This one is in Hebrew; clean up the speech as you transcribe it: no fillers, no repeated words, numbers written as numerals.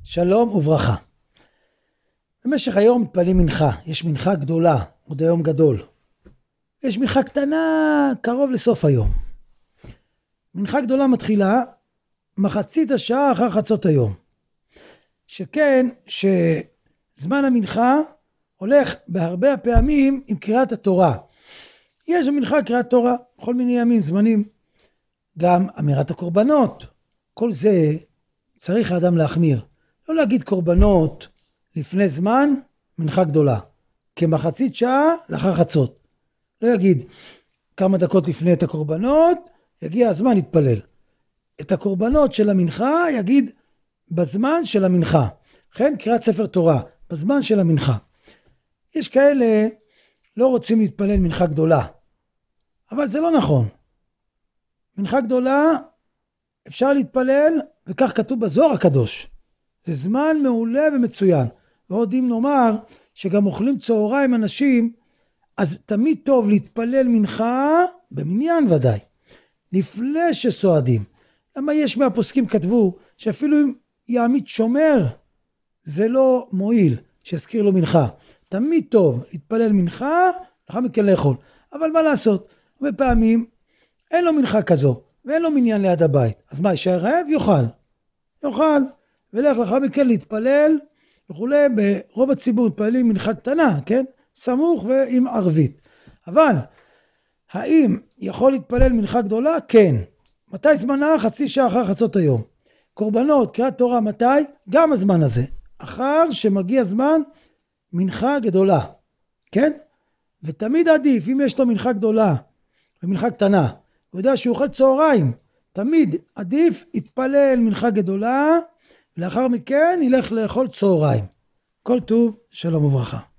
שלום וברכה. במשך היום מתפללים מנחה, יש מנחה גדולה, עוד היום גדול. יש מנחה קטנה קרוב לסוף היום. מנחה גדולה מתחילה מחצית השעה אחר חצות היום. שכן שזמן המנחה הולך בהרבה פעמים עם קריאת התורה. יש במנחה קריאת תורה, בכל מיני ימים, זמנים. גם אמירת הקורבנות. כל זה צריך האדם להחמיר. לא להגיד קורבנות לפני זמן מנחה גדולה. כמחצית שעה לאחר חצות. לא יגיד כמה דקות לפני את הקורבנות, יגיע הזמן להתפלל. את הקורבנות של המנחה יגיד בזמן של המנחה. לכן קריאת ספר תורה, בזמן של המנחה. יש כאלה לא רוצים להתפלל מנחה גדולה. אבל זה לא נכון. מנחה גדולה אפשר להתפלל, וכך כתוב בזוהר הקדוש. זה זמן מעולה ומצוין. ועוד אם נאמר שגם אוכלים צהריים אנשים, אז תמיד טוב להתפלל מנחה, במניין ודאי, לפני שסועדים. למה יש מהפוסקים כתבו שאפילו אם יעמיד שומר, זה לא מועיל שיזכיר לו מנחה. תמיד טוב להתפלל מנחה, לאחר מכן לאכול. אבל מה לעשות? הרבה פעמים אין לו מנחה כזו, ואין לו מניין ליד הבית. אז מה, יישאר רעב? יאכל. ולך לאחר מכן להתפלל, וכולי. ברוב הציבור מתפללים מנחה קטנה, כן? סמוך ועם ערבית. אבל, האם יכול להתפלל מנחה גדולה? כן. מתי זמנה? חצי שעה אחר חצות היום. קורבנות, קריאת תורה, מתי? גם הזמן הזה. אחר שמגיע זמן מנחה גדולה. כן? ותמיד עדיף, אם יש לו מנחה גדולה ומנחה קטנה, הוא יודע שהוא אוכל צהריים, תמיד עדיף יתפלל מנחה גדולה, ולאחר מכן ילך לאכול צהריים. כל טוב, שלום וברכה.